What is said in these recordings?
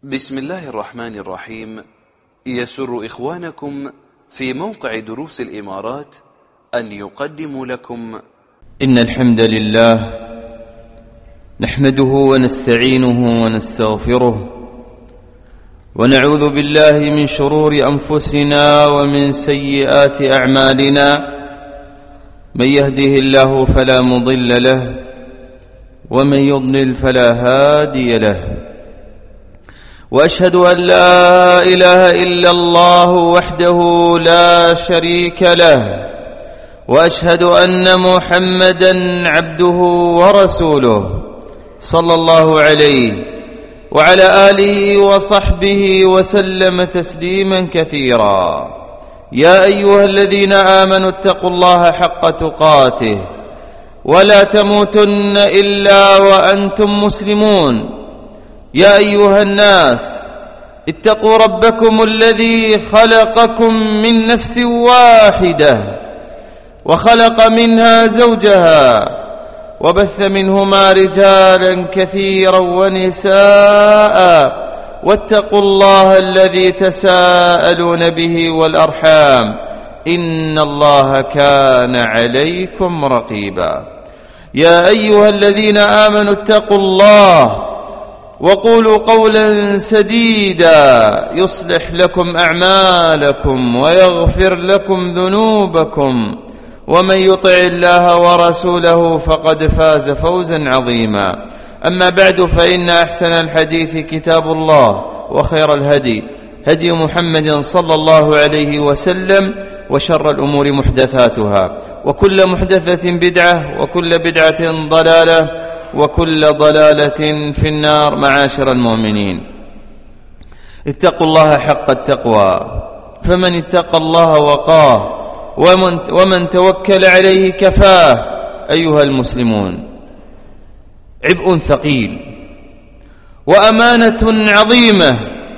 بسم الله الرحمن الرحيم. يسر إخوانكم في موقع دروس الإمارات أن يقدموا لكم إن الحمد لله نحمده ونستعينه ونستغفره ونعوذ بالله من شرور أنفسنا ومن سيئات أعمالنا. من يهده الله فلا مضل له ومن يضلل فلا هادي له، وأشهد أن لا إله إلا الله وحده لا شريك له، وأشهد أن محمدا عبده ورسوله صلى الله عليه وعلى آله وصحبه وسلم تسليما كثيرا. يا أيها الذين آمنوا اتقوا الله حق تقاته ولا تموتن إلا وأنتم مسلمون. يا أيها الناس اتقوا ربكم الذي خلقكم من نفس واحدة وخلق منها زوجها وبث منهما رجالا كثيرا ونساء، واتقوا الله الذي تساءلون به والأرحام إن الله كان عليكم رقيبا. يا أيها الذين آمنوا اتقوا الله وقولوا قولا سديدا يصلح لكم أعمالكم ويغفر لكم ذنوبكم، ومن يطع الله ورسوله فقد فاز فوزا عظيما. أما بعد، فإن أحسن الحديث كتاب الله، وخير الهدي هدي محمد صلى الله عليه وسلم، وشر الأمور محدثاتها، وكل محدثة بدعة، وكل بدعة ضلالة، وكل ضلالة في النار. معاشر المؤمنين، اتقوا الله حق التقوى، فمن اتقى الله وقاه، ومن توكل عليه كفاه. أيها المسلمون، عبء ثقيل وأمانة عظيمة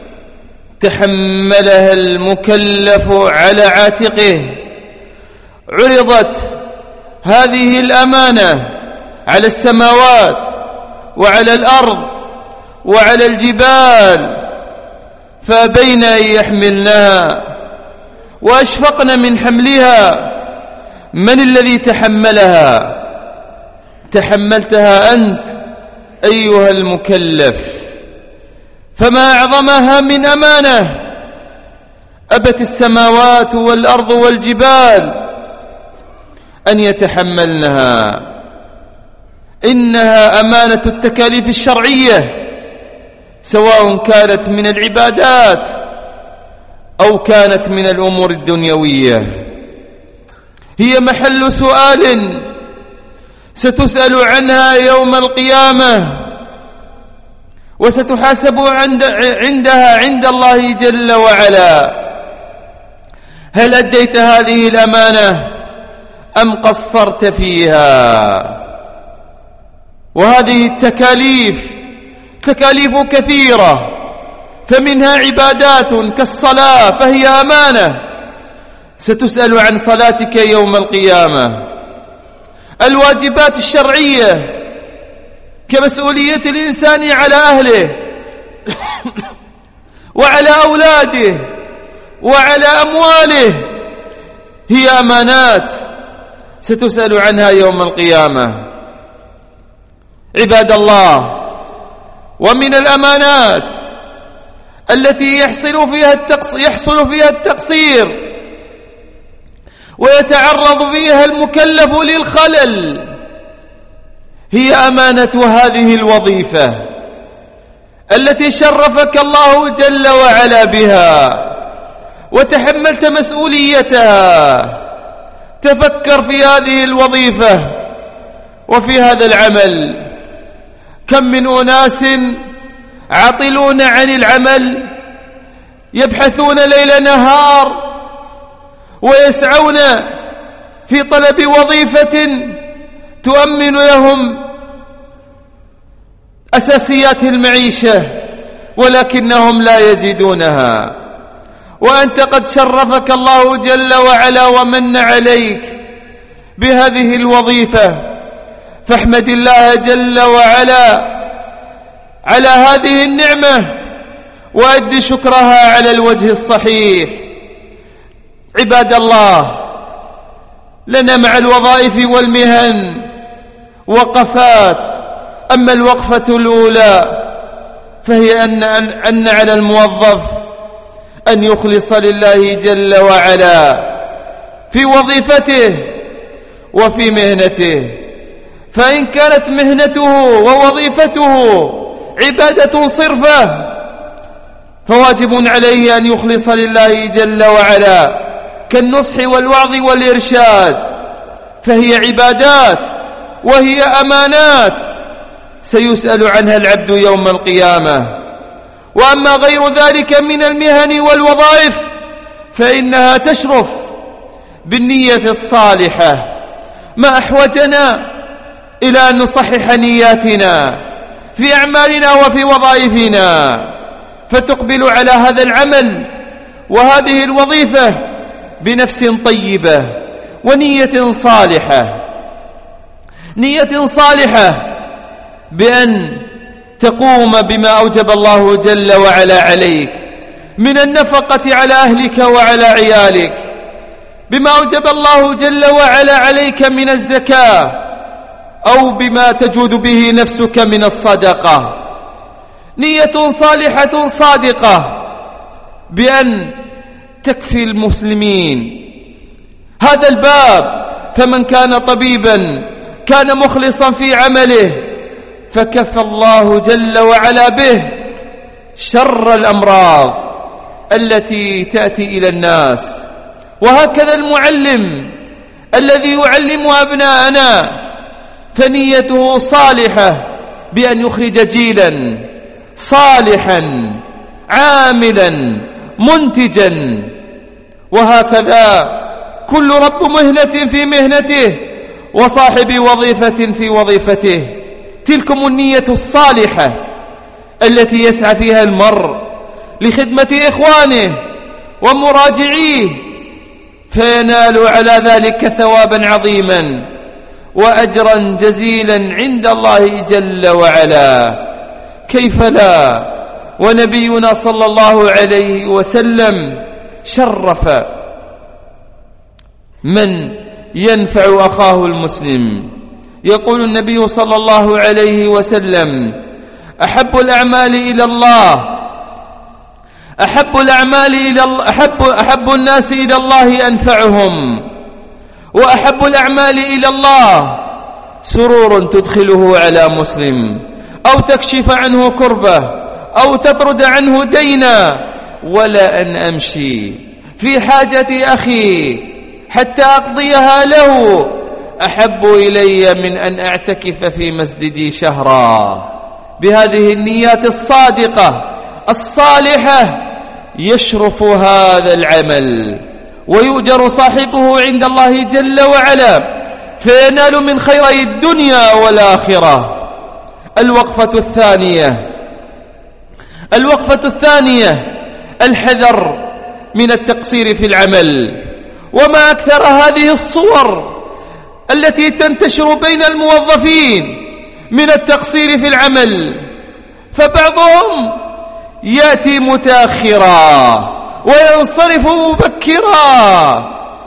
تحملها المكلف على عاتقه. عرضت هذه الأمانة على السماوات وعلى الأرض وعلى الجبال، فأبين أن يحملنها وأشفقن من حملها. من الذي تحملها؟ تحملتها أنت أيها المكلف. فما أعظمها من أمانة أبت السماوات والأرض والجبال أن يتحملنها. إنها أمانة التكاليف الشرعية، سواء كانت من العبادات أو كانت من الأمور الدنيوية. هي محل سؤال ستسأل عنها يوم القيامة، وستحاسب عندها عند الله جل وعلا. هل أديت هذه الأمانة أم قصرت فيها؟ وهذه التكاليف تكاليف كثيرة، فمنها عبادات كالصلاة، فهي أمانة ستسأل عن صلاتك يوم القيامة. الواجبات الشرعية كمسؤولية الإنسان على أهله وعلى أولاده وعلى أمواله، هي أمانات ستسأل عنها يوم القيامة. عباد الله، ومن الأمانات التي يحصل فيها التقصير ويتعرض فيها المكلف للخلل هي أمانة هذه الوظيفة التي شرفك الله جل وعلا بها وتحملت مسؤوليتها. تفكر في هذه الوظيفة وفي هذا العمل. كم من أناس عاطلون عن العمل، يبحثون ليل نهار ويسعون في طلب وظيفة تؤمن لهم أساسيات المعيشة، ولكنهم لا يجدونها. وأنت قد شرفك الله جل وعلا ومن عليك بهذه الوظيفة، فاحمد الله جل وعلا على هذه النعمة وأد شكرها على الوجه الصحيح. عباد الله، لنا مع الوظائف والمهن وقفات. أما الوقفة الأولى فهي أن على الموظف أن يخلص لله جل وعلا في وظيفته وفي مهنته. فإن كانت مهنته ووظيفته عبادة صرفة فواجب عليه أن يخلص لله جل وعلا، كالنصح والوعظ والإرشاد، فهي عبادات وهي أمانات سيسأل عنها العبد يوم القيامة. وأما غير ذلك من المهن والوظائف فإنها تشرف بالنية الصالحة. ما أحوجنا إلى أن نصحح نياتنا في أعمالنا وفي وظائفنا، فتقبل على هذا العمل وهذه الوظيفة بنفس طيبة ونية صالحة، نية صالحة بأن تقوم بما أوجب الله جل وعلا عليك من النفقة على أهلك وعلى عيالك، بما أوجب الله جل وعلا عليك من الزكاة، أو بما تجود به نفسك من الصدقة. نية صالحة صادقة بأن تكفي المسلمين هذا الباب. فمن كان طبيبا كان مخلصا في عمله فكفى الله جل وعلا به شر الأمراض التي تأتي إلى الناس. وهكذا المعلم الذي يعلم أبناءنا فنيته صالحة بأن يخرج جيلا صالحا عاملا منتجا. وهكذا كل رب مهنة في مهنته وصاحب وظيفة في وظيفته. تلكم النية الصالحة التي يسعى فيها المرء لخدمة إخوانه ومراجعيه، فينال على ذلك ثوابا عظيما وأجرا جزيلا عند الله جل وعلا. كيف لا ونبينا صلى الله عليه وسلم شرف من ينفع أخاه المسلم. يقول النبي صلى الله عليه وسلم: أحب الأعمال إلى الله أحب الناس إلى الله أنفعهم، وأحب الأعمال إلى الله سرور تدخله على مسلم، أو تكشف عنه كربة، أو تطرد عنه دينا، ولا أن أمشي في حاجة أخي حتى أقضيها له أحب إلي من أن أعتكف في مسجدي شهرا. بهذه النيات الصادقة الصالحة يشرف هذا العمل ويؤجر صاحبه عند الله جل وعلا، فينال من خيري الدنيا والآخرة. الوقفة الثانية الحذر من التقصير في العمل. وما أكثر هذه الصور التي تنتشر بين الموظفين من التقصير في العمل، فبعضهم يأتي متأخرا وينصرف مبكرا.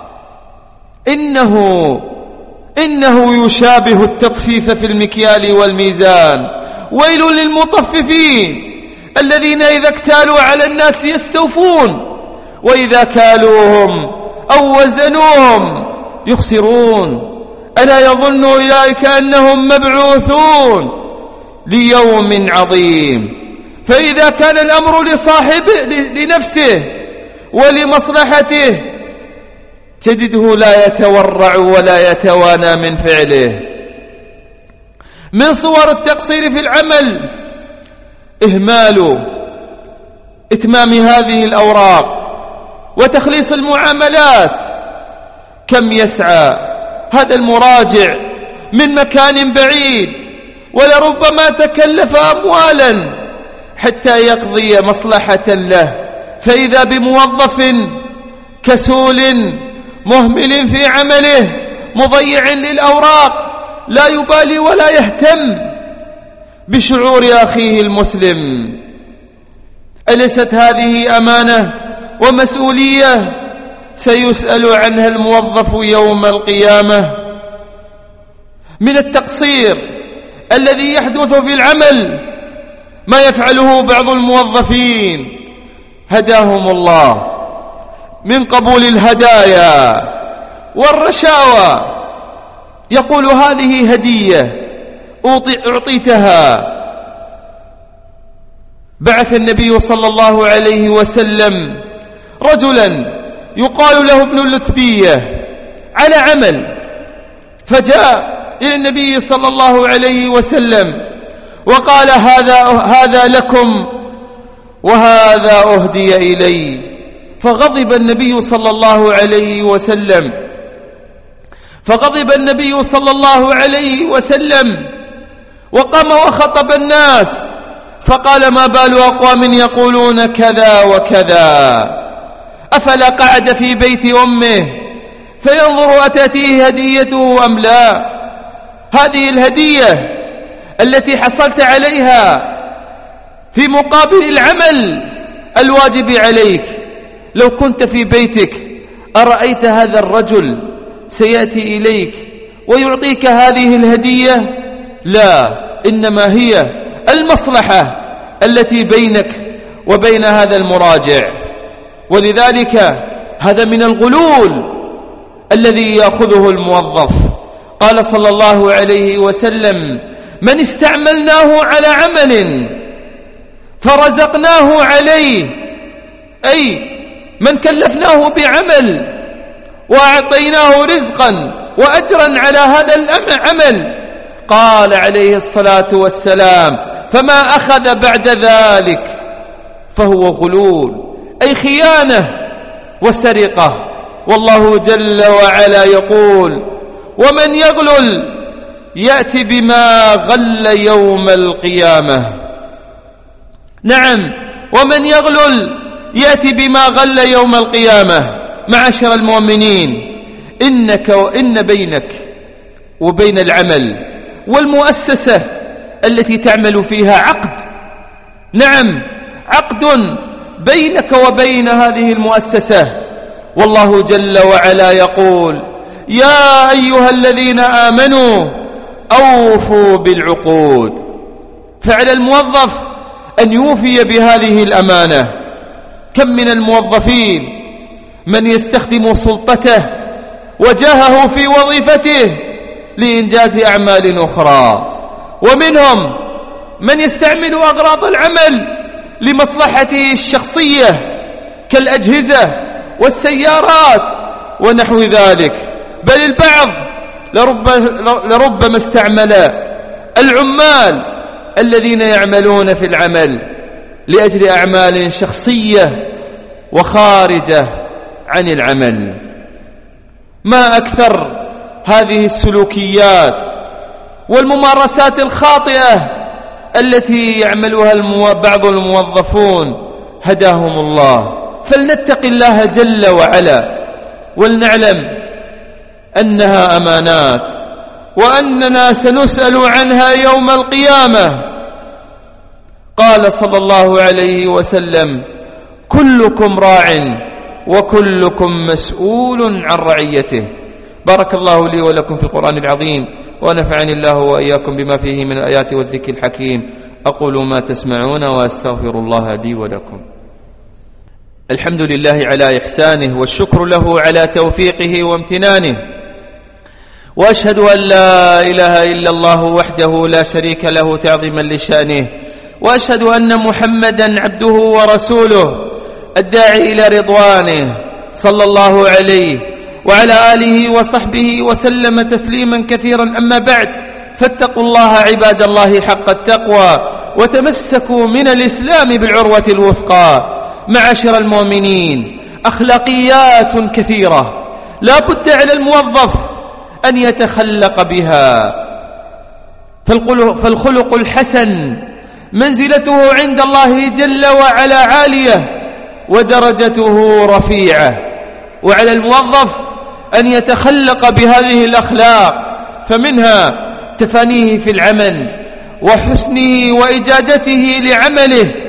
إنه يشابه التطفيف في المكيال والميزان. ويل للمطففين الذين إذا اكتالوا على الناس يستوفون، وإذا كالوهم أو وزنوهم يخسرون. ألا يظن أولئك أنهم مبعوثون ليوم عظيم. فإذا كان الأمر لنفسه ولمصلحته تجده لا يتورع ولا يتوانى من فعله. من صور التقصير في العمل إهمال إتمام هذه الأوراق وتخليص المعاملات. كم يسعى هذا المراجع من مكان بعيد ولربما تكلف أموالا حتى يقضي مصلحة له، فإذا بموظف كسول مهمل في عمله مضيع للأوراق لا يبالي ولا يهتم بشعور أخيه المسلم. أليست هذه أمانة ومسؤولية سيسأل عنها الموظف يوم القيامة؟ من التقصير الذي يحدث في العمل ما يفعله بعض الموظفين هداهم الله من قبول الهدايا والرشاوى. يقول هذه هدية أعطيتها. بعث النبي صلى الله عليه وسلم رجلا يقال له ابن اللتبية على عمل، فجاء إلى النبي صلى الله عليه وسلم وقال هذا لكم وهذا أهدي إلي. فغضب النبي صلى الله عليه وسلم وقام وخطب الناس فقال ما بال أقوام يقولون كذا وكذا؟ أفلا قعد في بيت أمه فينظر أتأتيه هديته أم لا؟ هذه الهدية التي حصلت عليها في مقابل العمل الواجب عليك، لو كنت في بيتك أرأيت هذا الرجل سيأتي إليك ويعطيك هذه الهدية؟ لا، إنما هي المصلحة التي بينك وبين هذا المراجع. ولذلك هذا من الغلول الذي يأخذه الموظف. قال صلى الله عليه وسلم من استعملناه على عمل فرزقناه عليه، أي من كلفناه بعمل وأعطيناه رزقا وأجرا على هذا العمل، قال عليه الصلاة والسلام فما أخذ بعد ذلك فهو غلول، أي خيانة وسرقة. والله جل وعلا يقول ومن يغلل يأتي بما غل يوم القيامة. نعم، ومن يغلل يأتي بما غل يوم القيامة. معاشر المؤمنين، إن بينك وبين العمل والمؤسسة التي تعمل فيها عقد. نعم، عقد بينك وبين هذه المؤسسة. والله جل وعلا يقول يا أيها الذين آمنوا أوفوا بالعقود. فعلى الموظف أن يوفي بهذه الأمانة. كم من الموظفين من يستخدم سلطته وجاهه في وظيفته لإنجاز أعمال أخرى، ومنهم من يستعمل أغراض العمل لمصلحته الشخصية كالأجهزة والسيارات ونحو ذلك. بل البعض لربما استعمل العمال الذين يعملون في العمل لأجل أعمال شخصية وخارجة عن العمل. ما أكثر هذه السلوكيات والممارسات الخاطئة التي يعملها بعض الموظفون هداهم الله. فلنتق الله جل وعلا ولنعلم أنها أمانات وأننا سنسأل عنها يوم القيامة. قال صلى الله عليه وسلم كلكم راع وكلكم مسؤول عن رعيته. بارك الله لي ولكم في القرآن العظيم، ونفعني الله وإياكم بما فيه من الآيات والذكر الحكيم. أقول ما تسمعون وأستغفر الله لي ولكم. الحمد لله على إحسانه، والشكر له على توفيقه وامتنانه، وأشهد أن لا إله إلا الله وحده لا شريك له تعظيما لشأنه، وأشهد أن محمدا عبده ورسوله الداعي إلى رضوانه صلى الله عليه وعلى آله وصحبه وسلم تسليما كثيرا. أما بعد، فاتقوا الله عباد الله حق التقوى، وتمسكوا من الإسلام بالعروة الوثقى. معاشر المؤمنين، أخلاقيات كثيرة لا بد على الموظف أن يتخلق بها. فالخلق الحسن منزلته عند الله جل وعلا عالية ودرجته رفيعة، وعلى الموظف أن يتخلق بهذه الأخلاق، فمنها تفانيه في العمل وحسنه وإجادته لعمله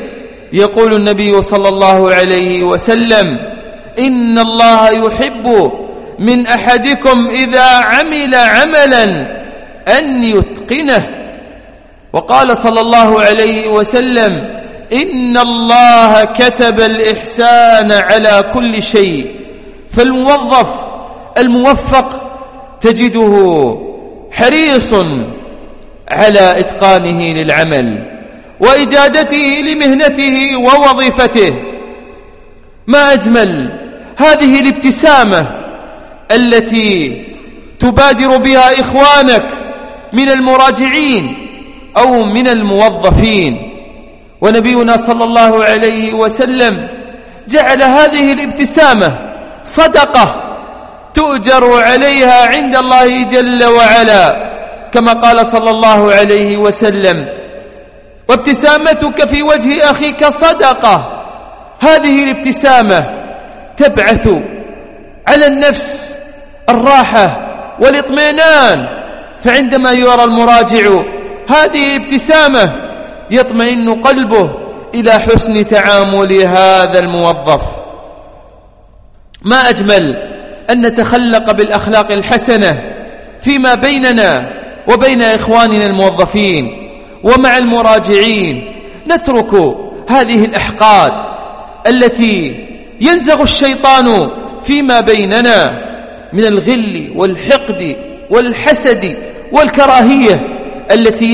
يقول النبي صلى الله عليه وسلم: إن الله يحب من أحدكم إذا عمل عملا أن يتقنه. وقال صلى الله عليه وسلم: إن الله كتب الإحسان على كل شيء. فالموظف الموفق تجده حريص على إتقانه للعمل وإجادته لمهنته ووظيفته. ما أجمل هذه الابتسامة التي تبادر بها إخوانك من المراجعين أو من الموظفين. ونبينا صلى الله عليه وسلم جعل هذه الابتسامة صدقة تؤجر عليها عند الله جل وعلا، كما قال صلى الله عليه وسلم: وابتسامتك في وجه أخيك صدقة. هذه الابتسامة تبعث على النفس الراحة والاطمئنان، فعندما يرى المراجع هذه الابتسامة يطمئن قلبه إلى حسن تعامل هذا الموظف. ما أجمل أن نتخلق بالأخلاق الحسنة فيما بيننا وبين إخواننا الموظفين ومع المراجعين. نترك هذه الأحقاد التي ينزغ الشيطان فيما بيننا من الغل والحقد والحسد والكراهية التي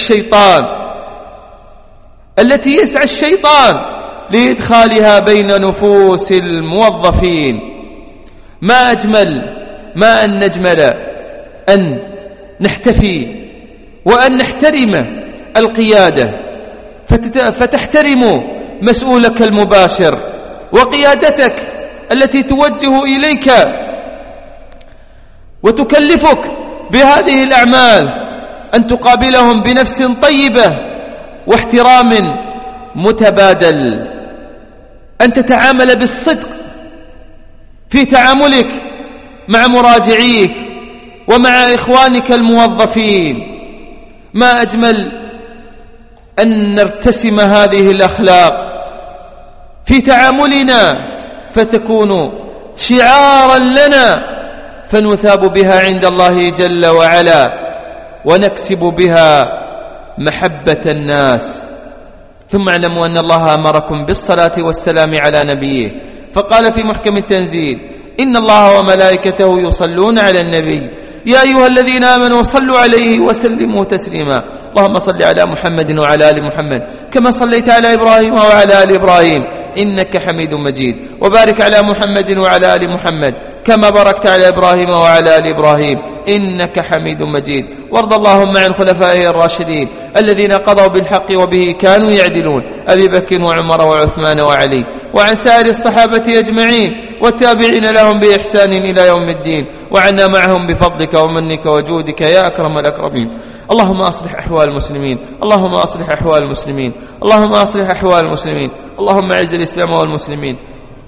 يسعى الشيطان لإدخالها بين نفوس الموظفين. ما أجمل ما أن نجمل أن نحتفي وأن نحترم القيادة، فتحترم مسؤولك المباشر وقيادتك التي توجه إليك وتكلفك بهذه الأعمال، أن تقابلهم بنفس طيبة واحترام متبادل، أن تتعامل بالصدق في تعاملك مع مراجعيك ومع إخوانك الموظفين. ما أجمل أن نرتسم هذه الأخلاق في تعاملنا فتكون شعارا لنا، فنثاب بها عند الله جل وعلا ونكسب بها محبة الناس. ثم اعلموا أن الله أمركم بالصلاة والسلام على نبيه، فقال في محكم التنزيل: إن الله وملائكته يصلون على النبي يا أيها الذين آمنوا صلوا عليه وسلموا تسليما. اللهم صل على محمد وعلى آل محمد كما صليت على إبراهيم وعلى آل إبراهيم إنك حميد مجيد، وبارك على محمد وعلى آل محمد كما باركت على إبراهيم وعلى آل إبراهيم إنك حميد مجيد. وارض اللهم عن خلفائه الراشدين الذين قضوا بالحق وبه كانوا يعدلون، أبي بكر وعمر وعثمان وعلي، وعن سائر الصحابة أجمعين والتابعين لهم بإحسان إلى يوم الدين، وعنا معهم بفضلك ومنك وجودك يا أكرم الأكرمين. اللهم أصلح أحوال المسلمين، اللهم أصلح أحوال المسلمين، اللهم أصلح أحوال المسلمين. اللهم أعز الإسلام والمسلمين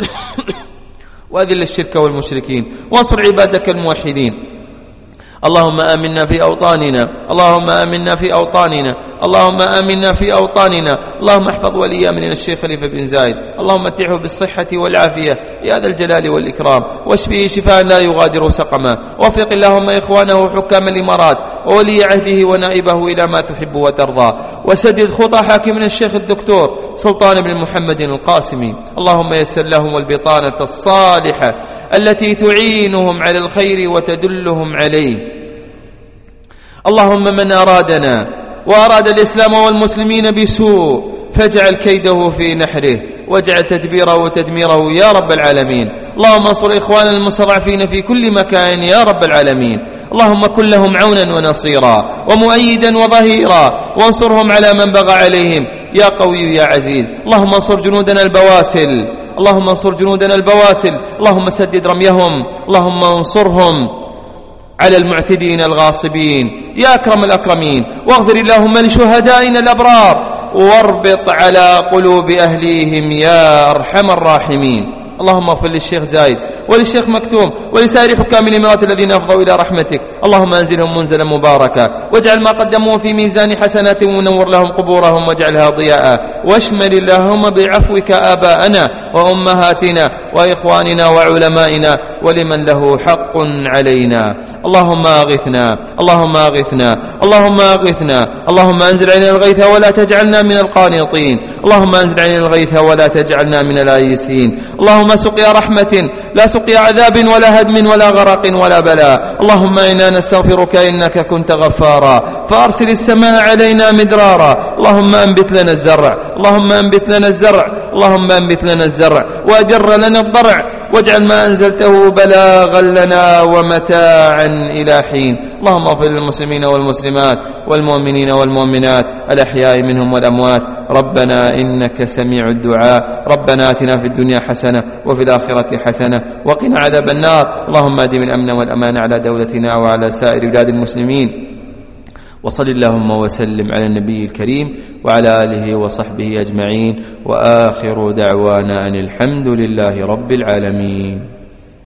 وأذل الشرك والمشركين، وانصر عبادك الموحدين. اللهم آمنا في أوطاننا، اللهم آمنا في أوطاننا، اللهم آمنا في أوطاننا. اللهم احفظ ولي أمرنا الشيخ خليفة بن زايد، اللهم متعه بالصحة والعافية يا ذا الجلال والإكرام، واشفيه شفاء لا يغادر سقما. وفق اللهم إخوانه حكام الإمارات وولي عهده ونائبه إلى ما تحب وترضى، وسدد خطى حاكمنا الشيخ الدكتور سلطان بن محمد القاسمي. اللهم يسر لهم البطانة الصالحة التي تعينهم على الخير وتدلهم عليه. اللهم من أرادنا وأراد الإسلام والمسلمين بسوء فاجعل كيده في نحره واجعل تدبيره تدميره يا رب العالمين. اللهم انصر إخواننا المستضعفين في كل مكان يا رب العالمين. اللهم كن لهم عونا ونصيرا ومؤيدا وظهيرا، وانصرهم على من بغى عليهم يا قوي يا عزيز. اللهم انصر جنودنا البواسل، اللهم انصر جنودنا البواسل، اللهم سدد رميهم، اللهم انصرهم على المعتدين الغاصبين يا أكرم الأكرمين. واغفر اللهم لشهدائنا الأبرار واربط على قلوب أهليهم يا أرحم الراحمين. اللهم اغفر للشيخ زايد وللشيخ مكتوم ولسائر حكام الإمارات الذين أفضوا إلى رحمتك. اللهم أنزلهم منزلا مباركا، واجعل ما قدموه في ميزان حسنات، ونور لهم قبورهم واجعلها ضياء، واشمل اللهم بعفوك آباءنا وأمهاتنا وإخواننا وعلمائنا ولمن له حق علينا. اللهم أغثنا، اللهم أغثنا، اللهم أغثنا، اللهم أنزل علينا الغيث ولا تجعلنا من القانطين، اللهم أنزل علينا الغيث ولا تجعلنا من الآيسين. اللهم سقيا رحمة لا سقيا عذاب ولا هدم ولا غرق ولا بلاء. اللهم إنا نستغفرك إنك كنت غفارا، فأرسل السماء علينا مدرارا. اللهم أنبت لنا الزرع، اللهم أنبت لنا الزرع، اللهم أنبت لنا الزرع، وأجر لنا الضرع، واجعل ما أنزلته بلاغا لنا ومتاعا إلى حين. اللهم اغفر للمسلمين والمسلمات والمؤمنين والمؤمنات الأحياء منهم والأموات. ربنا إنك سميع الدعاء. ربنا آتنا في الدنيا حسنة وفي الآخرة حسنة وقنا عذاب النار. اللهم أدم الأمن والأمان على دولتنا وعلى سائر بلاد المسلمين. وصل اللهم وسلم على النبي الكريم وعلى آله وصحبه أجمعين، وآخر دعوانا أن الحمد لله رب العالمين.